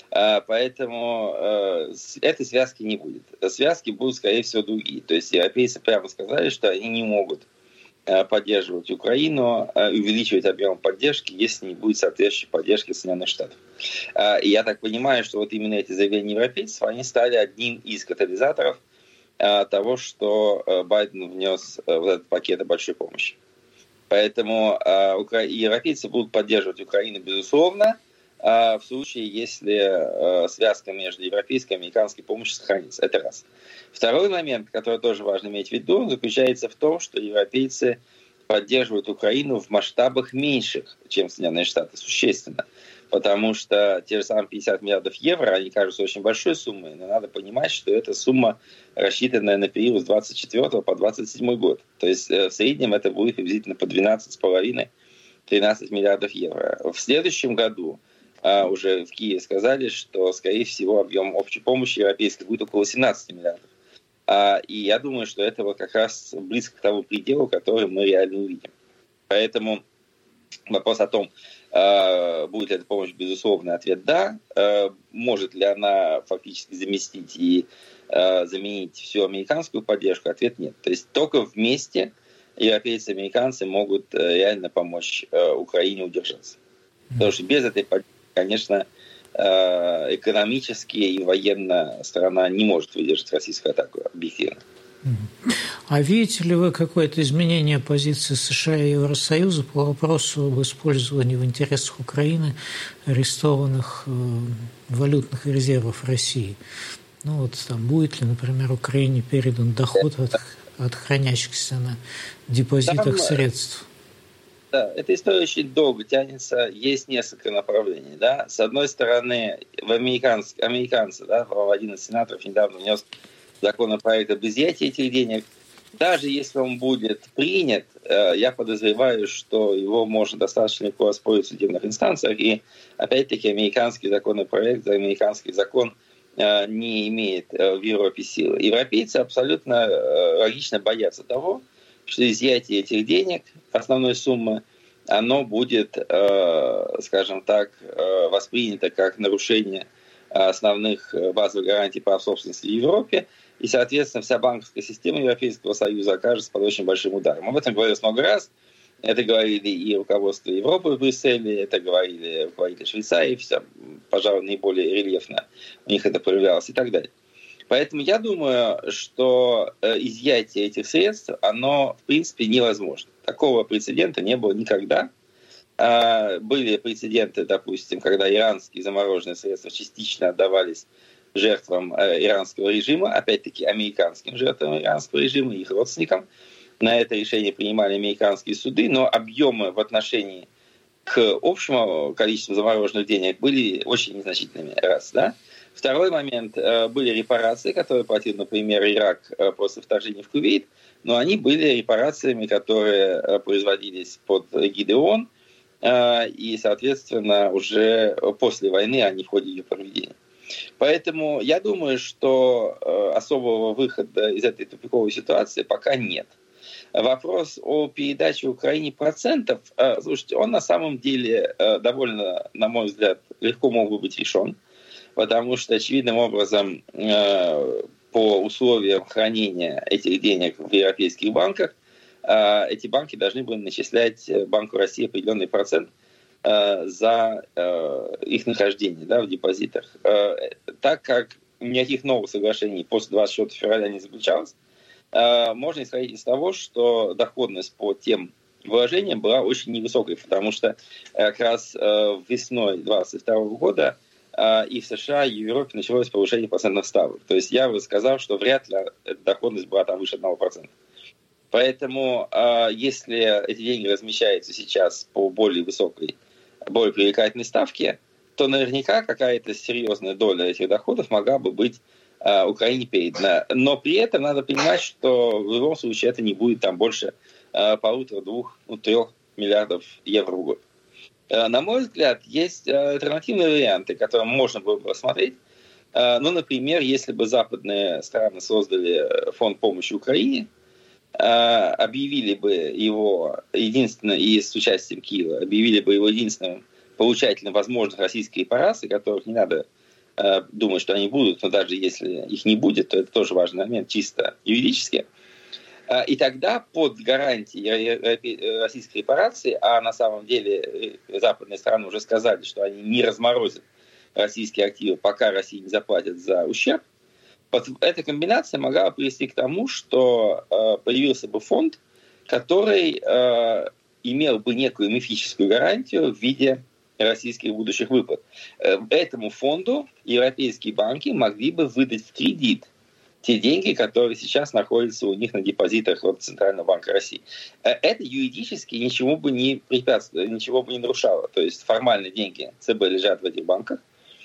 Поэтому этой связки не будет. Связки будут, скорее всего, другие. То есть европейцы прямо сказали, что они не могут поддерживать Украину, увеличивать объем поддержки, если не будет соответствующей поддержки Соединенных Штатов. И я так понимаю, что вот именно эти заявления европейцев, они стали одним из катализаторов того, что Байден внес в этот пакет большой помощи. Поэтому европейцы будут поддерживать Украину, безусловно, в случае, если связка между европейской и американской помощью сохранится. Это раз. Второй момент, который тоже важно иметь в виду, заключается в том, что европейцы поддерживают Украину в масштабах меньших, чем Соединенные Штаты, существенно. Потому что те же самые пятьдесят миллиардов евро, они кажутся очень большой суммой, но надо понимать, что эта сумма рассчитанная на период с двадцать четвёртого по двадцать седьмой год. То есть в среднем это будет приблизительно по двенадцать с половиной - тринадцать миллиардов евро. В следующем году а, уже в Киеве сказали, что, скорее всего, объем общей помощи европейской будет около семнадцать миллиардов. А, и я думаю, что это вот как раз близко к тому пределу, который мы реально увидим. Поэтому вопрос о том, будет ли эта помощь, безусловно, ответ «да». Может ли она фактически заместить и заменить всю американскую поддержку? Ответ «нет». То есть только вместе европейцы и американцы могут реально помочь Украине удержаться. Потому что без этой поддержки, конечно, экономически и военно страна не может выдержать российскую атаку объективно. А видите ли вы какое-то изменение позиции США и Евросоюза по вопросу об использовании в интересах Украины арестованных валютных резервов России? Ну вот там будет ли, например, Украине передан доход от, от хранящихся на депозитах там, средств? Да, эта история очень долго тянется, есть несколько направлений. Да? С одной стороны, в американцы, американцы да, один из сенаторов недавно внес законопроект об изъятии этих денег. Даже если он будет принят, я подозреваю, что его можно достаточно легко оспорить в судебных инстанциях. И опять-таки американский законопроект, американский закон не имеет в Европе силы. Европейцы абсолютно логично боятся того, что изъятие этих денег, основной суммы, оно будет, скажем так, воспринято как нарушение основных базовых гарантий прав собственности в Европе. И, соответственно, вся банковская система Европейского Союза окажется под очень большим ударом. Об этом говорилось много раз. Это говорили и руководство Европы в Брюсселе, это говорили руководители Швейцарии, все, пожалуй, наиболее рельефно у них это проявлялось и так далее. Поэтому я думаю, что изъятие этих средств, оно, в принципе, невозможно. Такого прецедента не было никогда. Были прецеденты, допустим, когда иранские замороженные средства частично отдавались жертвам иранского режима, опять-таки американским жертвам иранского режима и их родственникам. На это решение принимали американские суды, но объемы в отношении к общему количеству замороженных денег были очень незначительными. Раз, да? Второй момент. Были репарации, которые платил, например, Ирак после вторжения в Кувейт. но они были репарациями, которые производились под эгидой ООН, и, соответственно, уже после войны они входили в проведение. Поэтому я думаю, что особого выхода из этой тупиковой ситуации пока нет. Вопрос о передаче Украине процентов, слушайте, он на самом деле довольно, на мой взгляд, легко мог бы быть решен, потому что очевидным образом по условиям хранения этих денег в европейских банках эти банки должны были начислять Банку России определенный процент за их нахождение, да, в депозитах. Так как никаких новых соглашений после двадцать четвёртого февраля не заключалось, можно исходить из того, что доходность по тем вложениям была очень невысокой, потому что как раз весной двадцать второго года и в США, и в Европе началось повышение процентных ставок. То есть я бы сказал, что вряд ли доходность была там выше одного процента. Поэтому если эти деньги размещаются сейчас по более высокой, более привлекательной ставке, то наверняка какая-то серьезная доля этих доходов могла бы быть Украине передана. Но при этом надо понимать, что в любом случае это не будет там больше полутора, двух, ну, трех миллиардов евро в год. На мой взгляд, есть альтернативные варианты, которые можно было бы рассмотреть. Ну, например, если бы западные страны создали фонд помощи Украине, объявили бы его единственным, и с участием Киева, объявили бы его единственным получателем возможных российских репараций, которых не надо думать, что они будут, но даже если их не будет, то это тоже важный момент, чисто юридически. И тогда под гарантией российской репарации, а на самом деле западные страны уже сказали, что они не разморозят российские активы, пока Россия не заплатит за ущерб, вот эта комбинация могла привести к тому, что появился бы фонд, который имел бы некую мифическую гарантию в виде российских будущих выплат. Этому фонду европейские банки могли бы выдать в кредит те деньги, которые сейчас находятся у них на депозитах от Центрального банка России. Это юридически ничего бы не препятствовало, ничего бы не нарушало. То есть формально деньги ЦБ лежат в этих банках,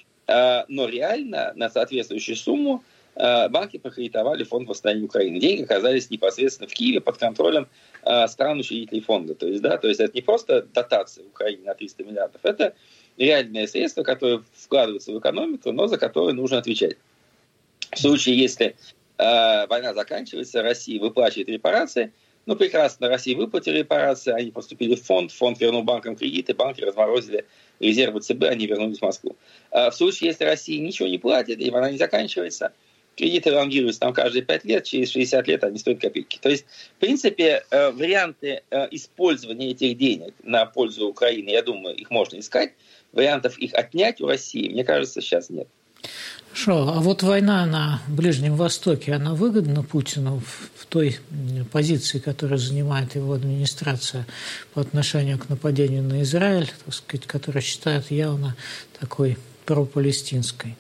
но реально на соответствующую сумму банки прокредитовали фонд восстановления Украины. Деньги оказались непосредственно в Киеве под контролем стран-учредителей фонда. То есть, да, то есть это не просто дотация в Украине на триста миллиардов, это реальные средства, которые вкладываются в экономику, но за которые нужно отвечать. В случае, если э, война заканчивается, Россия выплачивает репарации, ну прекрасно, Россия выплатила репарации, они поступили в фонд, фонд вернул банкам кредиты, банки разморозили резервы ЦБ, они вернулись в Москву. Э, в случае, если Россия ничего не платит и война не заканчивается, кредиты лонгируются там каждые пять лет, через шестьдесят лет они стоят копейки. То есть, в принципе, э, варианты э, использования этих денег на пользу Украины, я думаю, их можно искать. Вариантов их отнять у России, мне кажется, сейчас нет. Хорошо, а вот война на Ближнем Востоке, она выгодна Путину в той позиции, которую занимает его администрация по отношению к нападению на Израиль, так сказать, которую считают явно такой пропалестинской?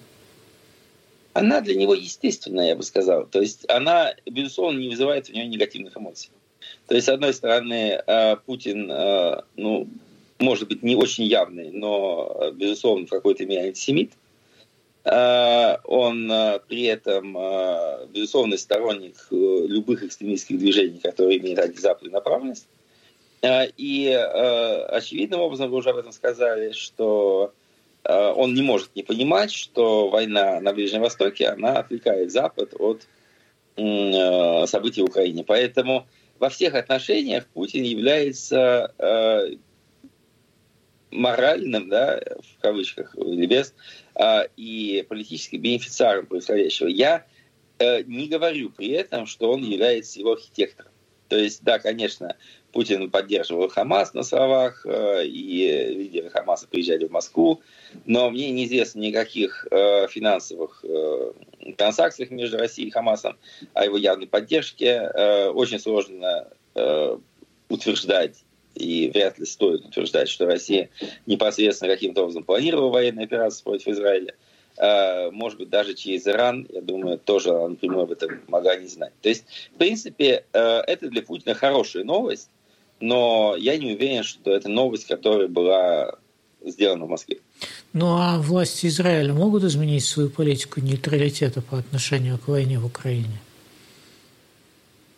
Она для него естественная, я бы сказал. То есть она, безусловно, не вызывает у него негативных эмоций. То есть, с одной стороны, Путин, ну, может быть, не очень явный, но, безусловно, в какой-то мере антисемит. Он при этом, безусловно, сторонник любых экстремистских движений, которые имеют антизападную направленность. И очевидным образом, вы уже об этом сказали, что он не может не понимать, что война на Ближнем Востоке, она отвлекает Запад от событий в Украине. Поэтому во всех отношениях Путин является моральным, да, в кавычках, или без, и политическим бенефициаром происходящего. Я не говорю при этом, что он является его архитектором. То есть, да, конечно, Путин поддерживал Хамас на словах, и лидеры Хамаса приезжали в Москву, но мне неизвестно никаких финансовых транзакций между Россией и Хамасом, о его явной поддержке. Очень сложно утверждать, и вряд ли стоит утверждать, что Россия непосредственно каким-то образом планировала военные операции против Израиля. Может быть, даже через Иран, я думаю, тоже напрямую об этом могла не знать. То есть, в принципе, это для Путина хорошая новость, но я не уверен, что это новость, которая была сделана в Москве. Ну а власти Израиля могут изменить свою политику нейтралитета по отношению к войне в Украине?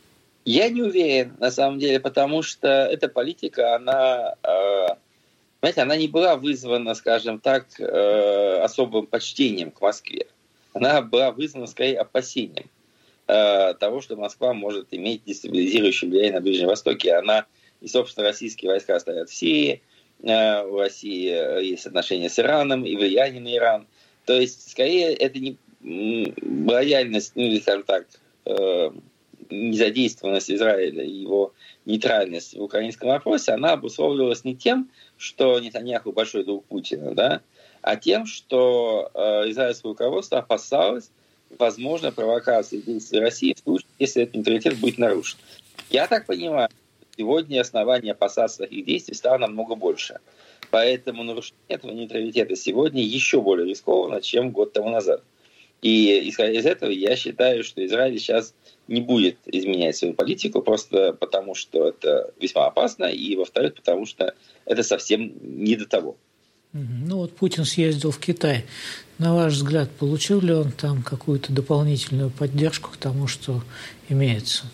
Я не уверен, на самом деле, потому что эта политика, она, знаете, она не была вызвана, скажем так, особым почтением к Москве. Она была вызвана, скорее, опасением того, что Москва может иметь дестабилизирующее влияние на Ближнем Востоке. Она и, собственно, российские войска стоят в Сирии, у России есть отношения с Ираном и влияние на Иран. То есть, скорее, это не лояльность, ну, или, скажем так, незадействованность Израиля и его нейтральность в украинском вопросе, она обусловливалась не тем, что Нетаньяху большой друг Путина, да, а тем, что э, израильское руководство опасалось возможной провокации действий России в случае, если этот нейтралитет будет нарушен. Я так понимаю, сегодня основания опасаться таких действий стало намного больше. Поэтому нарушение этого нейтралитета сегодня еще более рискованно, чем год тому назад. И исходя из этого, я считаю, что Израиль сейчас не будет изменять свою политику, просто потому что это весьма опасно, и, во-вторых, потому что это совсем не до того. Ну вот Путин съездил в Китай. На ваш взгляд, получил ли он там какую-то дополнительную поддержку к тому, что имеется?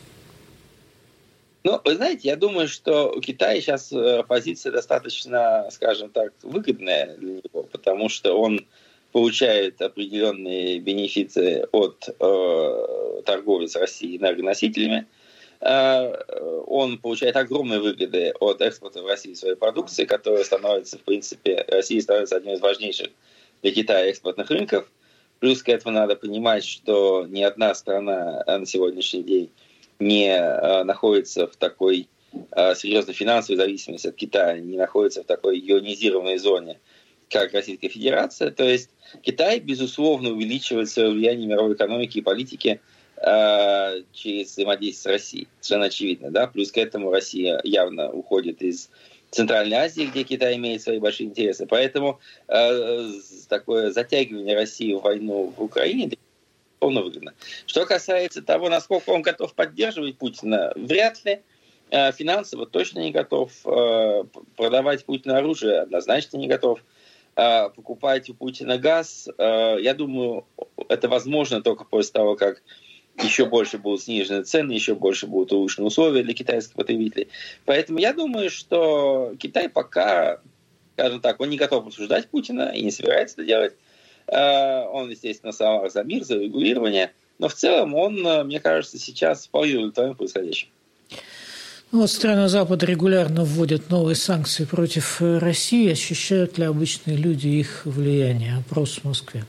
Ну, вы знаете, я думаю, что у Китая сейчас позиция достаточно, скажем так, выгодная для него, потому что он получает определенные бенефиты от э, торговли с Россией энергоносителями. Э, он получает огромные выгоды от экспорта в Россию своей продукции, которая становится, в принципе, Россия становится одним из важнейших для Китая экспортных рынков. Плюс к этому надо понимать, что ни одна страна на сегодняшний день не э, находится в такой э, серьезной финансовой зависимости от Китая, не находится в такой ионизированной зоне, как Российская Федерация. То есть Китай, безусловно, увеличивает свое влияние в мировой экономике и политике э, через взаимодействие с Россией. Совершенно очевидно. Да? Плюс к этому Россия явно уходит из Центральной Азии, где Китай имеет свои большие интересы. Поэтому э, такое затягивание России в войну в Украине полно выгодно. Что касается того, насколько он готов поддерживать Путина, вряд ли. Э, финансово точно не готов. Э, продавать Путину оружие однозначно не готов. Покупать у Путина газ, я думаю, это возможно только после того, как еще больше будут снижены цены, еще больше будут улучшены условия для китайских потребителей. Поэтому я думаю, что Китай пока, скажем так, он не готов осуждать Путина и не собирается это делать. Он, естественно, сам за мир, за регулирование, но в целом он, мне кажется, сейчас вполне удовлетворен происходящим. Ну, вот страны Запада регулярно вводят новые санкции против России. Ощущают ли обычные люди их влияние? Опрос в Москве.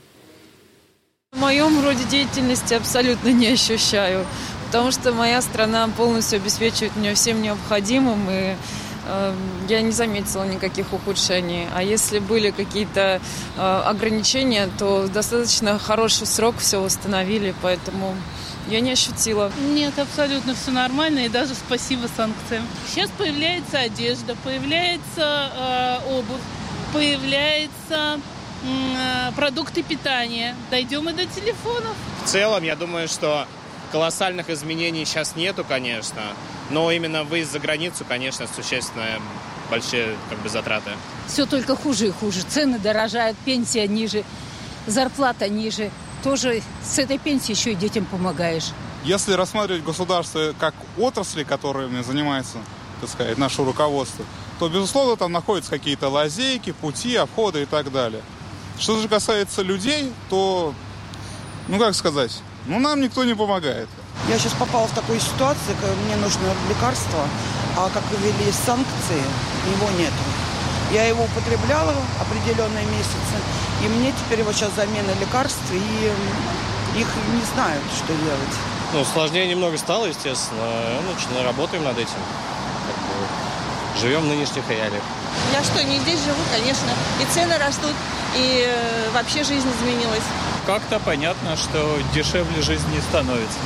В моем роде деятельности абсолютно не ощущаю, потому что моя страна полностью обеспечивает меня всем необходимым, и э, я не заметила никаких ухудшений. А если были какие-то э, ограничения, то в достаточно хороший срок все восстановили, поэтому я не ощутила. Нет, абсолютно все нормально, и даже спасибо санкциям. Сейчас появляется одежда, появляется э, обувь, появляются э, продукты питания. Дойдем и до телефонов. В целом, я думаю, что колоссальных изменений сейчас нету, конечно, но именно выезд за границу, конечно, существенно большие как бы затраты. Все только хуже и хуже. Цены дорожают, пенсия ниже, зарплата ниже. Тоже с этой пенсии еще и детям помогаешь. Если рассматривать государство как отрасли, которыми занимается, так сказать, наше руководство, то, безусловно, там находятся какие-то лазейки, пути, обходы и так далее. Что же касается людей, то, ну как сказать, ну нам никто не помогает. Я сейчас попала в такую ситуацию, когда мне нужно лекарство, а как ввели санкции, его нету. Я его употребляла определенные месяцы, и мне теперь вот сейчас замена лекарств, и их не знают, что делать. Ну, сложнее немного стало, естественно. Ну, работаем над этим. Как бы живем в нынешних реалиях. Я что, не здесь живу, конечно. И цены растут, и вообще жизнь изменилась. Как-то понятно, что дешевле жизнь не становится.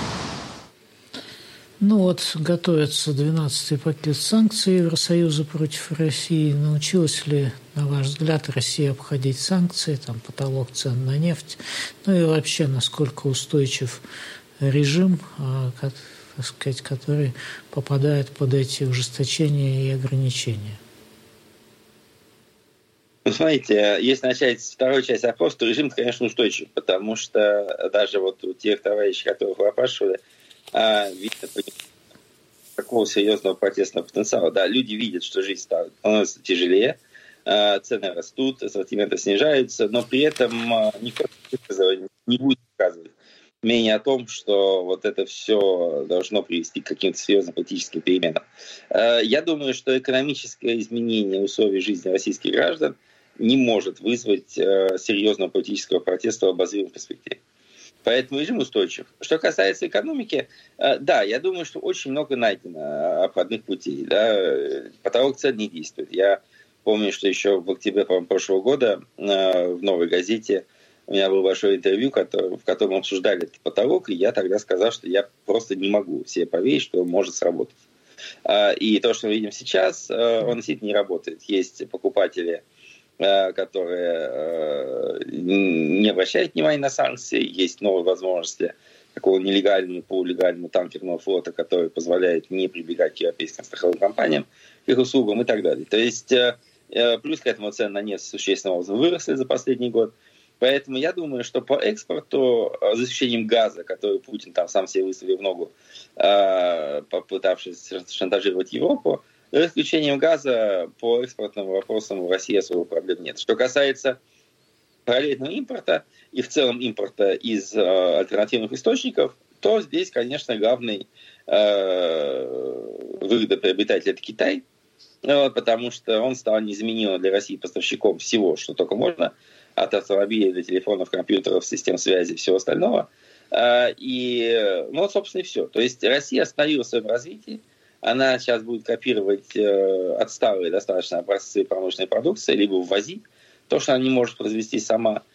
Ну вот, готовится двенадцатый пакет санкций Евросоюза против России. Научилась ли, на ваш взгляд, Россия обходить санкции, там потолок цен на нефть? Ну и вообще, насколько устойчив режим, так сказать, который попадает под эти ужесточения и ограничения? Ну, смотрите, если начать с второй части опроса, то режим, конечно, устойчив, потому что даже вот у тех товарищей, которых вы опрашивали, видно, такого серьезного протестного потенциала. Да, люди видят, что жизнь становится тяжелее, цены растут, ассортименты снижаются, но при этом никто не будет рассказывать мнение о том, что вот это все должно привести к каким-то серьезным политическим переменам. Я думаю, что экономическое изменение условий жизни российских граждан не может вызвать серьезного политического протеста в обозримой перспективе. Поэтому режим устойчив. Что касается экономики, да, я думаю, что очень много найдено обходных путей. Да. Потолок цен не действует. Я помню, что еще в октябре, по-моему, прошлого года в «Новой газете» у меня было большое интервью, в котором обсуждали этот потолок, и я тогда сказал, что я просто не могу себе поверить, что он может сработать. И то, что мы видим сейчас, он действительно не работает. Есть покупатели, которые не обращают внимания на санкции, есть новые возможности такого нелегального, полулегального танкерного флота, который позволяет не прибегать к европейским страховым компаниям, к их услугам и так далее. То есть плюс к этому цены на нефть существенным образом выросли за последний год. Поэтому я думаю, что по экспорту, за исключением газа, который Путин там сам себе выставил в ногу, попытавшись шантажировать Европу, за исключением газа по экспортным вопросам в России особо проблем нет. Что касается параллельного импорта и в целом импорта из альтернативных источников, то здесь, конечно, главный выгодоприобретатель – это Китай, потому что он стал незаменимым для России поставщиком всего, что только можно, от автомобилей до телефонов, компьютеров, систем связи и всего остального. И, ну, собственно, и все. То есть Россия остановилась в своем развитии. Она сейчас будет копировать отсталые достаточно образцы промышленной продукции, либо ввозить то, что она не может произвести сама,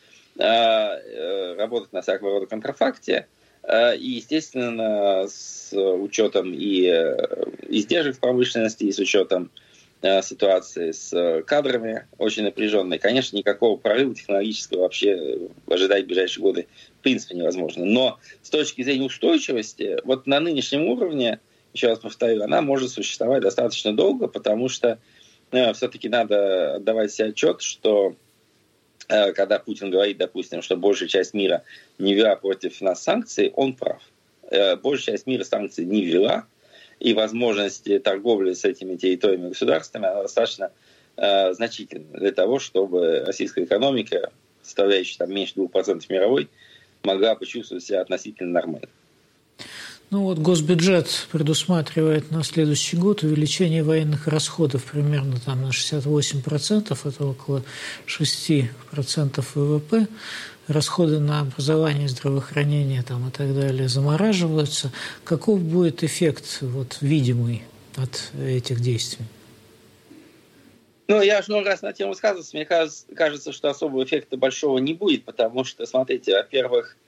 работать на всякого рода контрафакте. И, естественно, с учетом и издержек в промышленности, и с учетом ситуации с кадрами очень напряженной, конечно, никакого прорыва технологического вообще ожидать в ближайшие годы в принципе невозможно. Но с точки зрения устойчивости, вот на нынешнем уровне, еще раз повторю, она может существовать достаточно долго, потому что э, все-таки надо отдавать себе отчет, что э, когда Путин говорит, допустим, что большая часть мира не ввела против нас санкции, он прав. Э, большая часть мира санкций не ввела, и возможности торговли с этими территориями государствами она достаточно э, значительна для того, чтобы российская экономика, составляющая там меньше двух процентов мировой, могла почувствовать себя относительно нормально. Ну вот госбюджет предусматривает на следующий год увеличение военных расходов примерно там на шестьдесят восемь процентов, это около шесть процентов ВВП. Расходы на образование, здравоохранение там, и так далее замораживаются. Каков будет эффект вот, видимый от этих действий? Ну, я уже много раз на тему высказывался. Мне кажется, что особого эффекта большого не будет, потому что, смотрите, во-первых,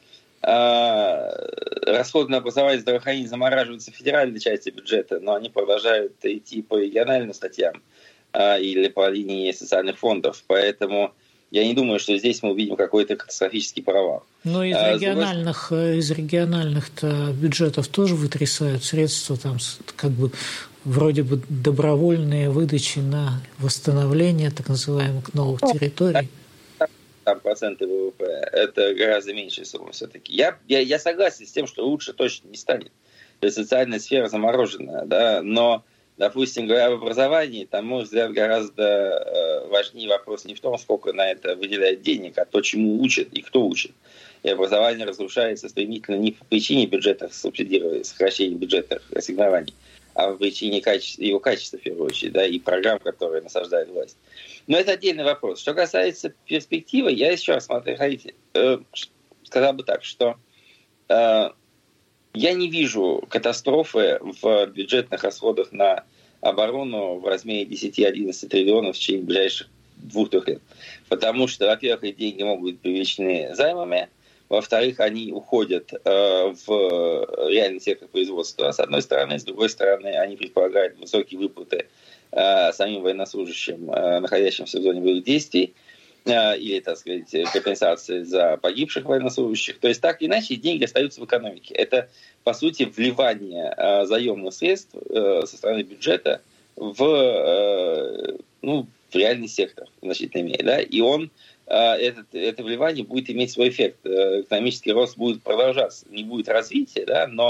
расходы на образование и здравоохранение замораживаются в федеральной части бюджета, но они продолжают идти по региональным статьям или по линии социальных фондов. Поэтому я не думаю, что здесь мы увидим какой-то катастрофический провал. Но из региональных, из региональных-то бюджетов тоже вытрясают средства, там как бы вроде бы добровольные выдачи на восстановление так называемых новых территорий. Там проценты ВВП, это гораздо меньшая сумма все-таки. Я, я, я согласен с тем, что лучше точно не станет. То есть социальная сфера замороженная, да, но, допустим, говоря об образовании, там, мой взгляд, гораздо э, важнее вопрос не в том, сколько на это выделяет денег, а то, чему учат и кто учит. И образование разрушается стремительно не по причине бюджетных субсидирований, сокращения бюджетных ассигнований, а по причине качества, его качества, в первую очередь, да, и программ, которые насаждает власть. Но это отдельный вопрос. Что касается перспективы, я еще раз, смотрите, э, сказал бы так, что э, я не вижу катастрофы в бюджетных расходах на оборону в размере десять-одиннадцать триллионов в течение ближайших двух-трех лет. Потому что, во-первых, эти деньги могут быть привлечены займами, во-вторых, они уходят э, в реальный сектор производства, с одной стороны, с другой стороны, они предполагают высокие выплаты э, самим военнослужащим, э, находящимся в зоне боевых действий, э, или, так сказать, компенсации за погибших военнослужащих. То есть, так или иначе, деньги остаются в экономике. Это, по сути, вливание э, заемных средств э, со стороны бюджета в, э, ну, в реальный сектор, в значительной мере. Да? И он Это, это вливание будет иметь свой эффект. Экономический рост будет продолжаться. Не будет развития, да, но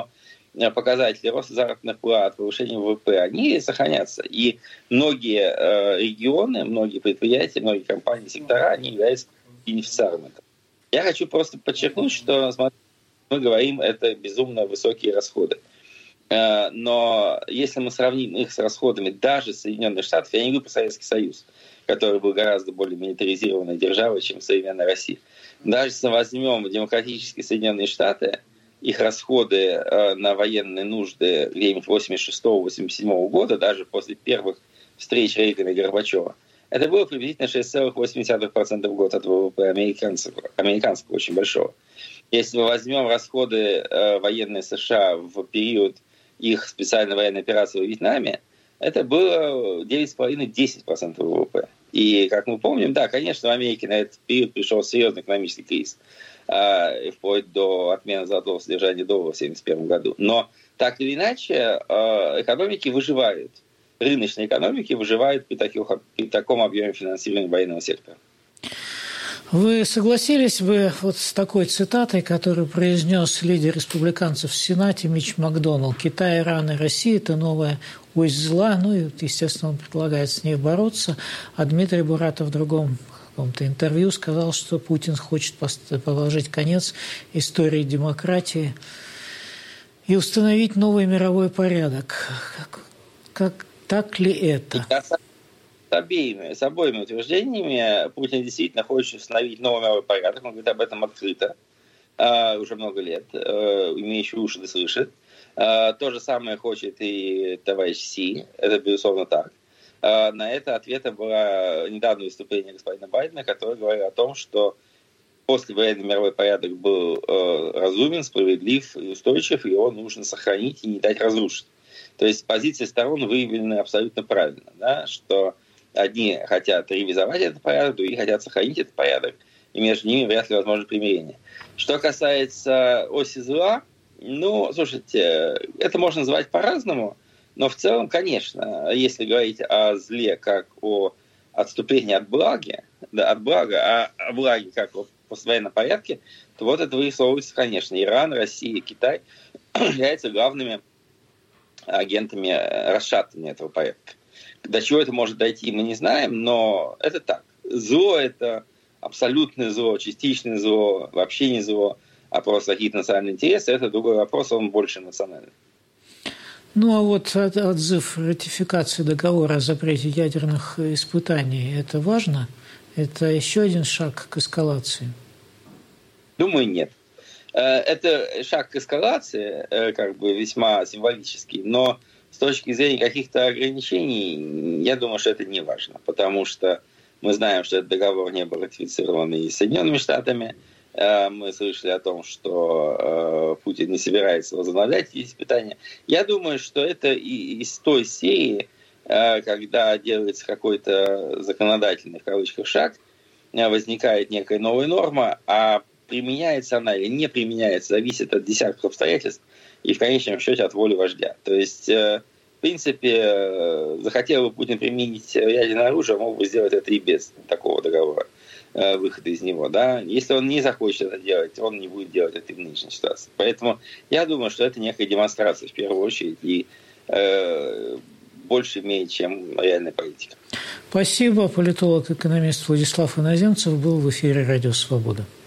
показатели роста заработных плат, повышения ВВП, они сохранятся. И многие э, регионы, многие предприятия, многие компании, сектора, они являются бенефициарами этого. Я хочу просто подчеркнуть, что смотрите, мы говорим, это безумно высокие расходы. Э, но если мы сравним их с расходами даже Соединенных Штатов, я не говорю про Советский Союз, который был гораздо более милитаризированной державой, чем современная Россия. Даже если мы возьмем демократические Соединенные Штаты, их расходы э, на военные нужды где-нибудь восемьдесят шестого — восемьдесят седьмого года, даже после первых встреч Рейгана и Горбачева, это было приблизительно шесть целых восемь десятых процента в год от ВВП американского, американского очень большого. Если мы возьмем расходы э, военные США в период их специальной военной операции в Вьетнаме, это было девять целых пять десятых — десять процентов ВВП. И, как мы помним, да, конечно, в Америке на этот период пришел серьезный экономический кризис, э, вплоть до отмены золотого содержания доллара в тысяча девятьсот семьдесят первом году. Но так или иначе, э, экономики выживают. Рыночные экономики выживают при, таких, при таком объеме финансирования военного сектора. Вы согласились бы вот с такой цитатой, которую произнес лидер республиканцев в Сенате Митч Макдоналл: «Китай, Иран и Россия – это новая ось зла». Ну и, естественно, он предлагает с ней бороться. А Дмитрий Буратов в другом каком-то интервью сказал, что Путин хочет положить конец истории демократии и установить новый мировой порядок. Как, как, так ли это? С обеими, с обоими утверждениями Путин действительно хочет установить новый мировой порядок. Он говорит об этом открыто uh, уже много лет. Uh, имеющий уши да слышит. Uh, то же самое хочет и товарищ Си. Это, безусловно, так. Uh, на это ответом было недавнее выступление господина Байдена, который говорил о том, что послевоенный мировой порядок был uh, разумен, справедлив и устойчив, и его нужно сохранить и не дать разрушить. То есть позиции сторон выявлены абсолютно правильно, да, что одни хотят ревизовать этот порядок, другие хотят сохранить этот порядок, и между ними вряд ли возможно примирение. Что касается оси зла, ну, слушайте, это можно называть по-разному, но в целом, конечно, если говорить о зле как о отступлении от блага, да, от блага, а о благе как о послевоенном порядке, то вот это вырисовывается, конечно. Иран, Россия, Китай являются главными агентами расшатывания этого порядка. До чего это может дойти, мы не знаем, но это так. Зло – это абсолютное зло, частичное зло, вообще не зло, а просто какие-то национальные интересы – это другой вопрос, он больше национальный. Ну, а вот отзыв ратификации договора о запрете ядерных испытаний – это важно? Это еще один шаг к эскалации? Думаю, нет. Это шаг к эскалации, как бы весьма символический, но с точки зрения каких-то ограничений, я думаю, что это не важно, потому что мы знаем, что этот договор не был ратифицирован и Соединенными Штатами. Мы слышали о том, что Путин не собирается возобновлять эти испытания. Я думаю, что это из той серии, когда делается какой-то законодательный, в кавычках, шаг, возникает некая новая норма, а применяется она или не применяется, зависит от десятков обстоятельств и в конечном счете от воли вождя. То есть, в принципе, захотел бы Путин применить ядерное оружие, мог бы сделать это и без такого договора, выхода из него. Да? Если он не захочет это делать, он не будет делать это и в нынешней ситуации. Поэтому я думаю, что это некая демонстрация в первую очередь и э, больше имеет, чем реальная политика. Спасибо. Политолог-экономист Владислав Иноземцев был в эфире «Радио Свобода».